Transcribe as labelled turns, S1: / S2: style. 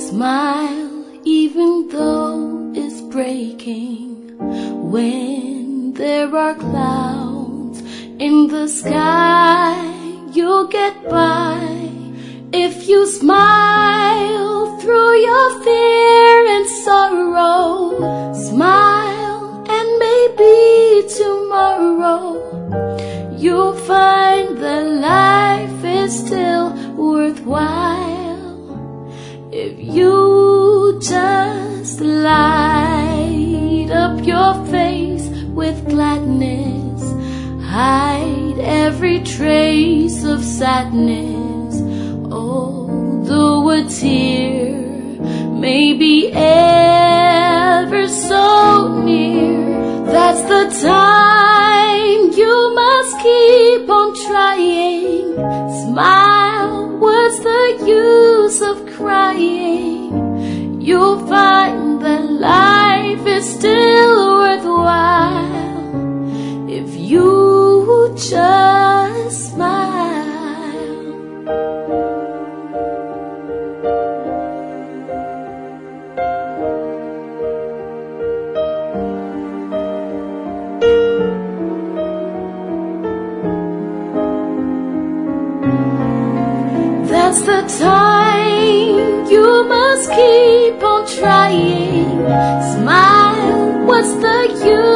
S1: Smile even though it's breaking. When there are clouds in the sky, you'll get by. If you smile through your fear and sorrow, smile and maybe tomorrow you'll find that life is still worthwhile. If you just light up your face with gladness, hide every trace of sadness. Although a tear may be ever so near, that's the time you must keep on trying. Smile, what's the use of crying? You'll find that life is still worthwhile if you just smile. That's the time you must keep on trying. Smile, what's the use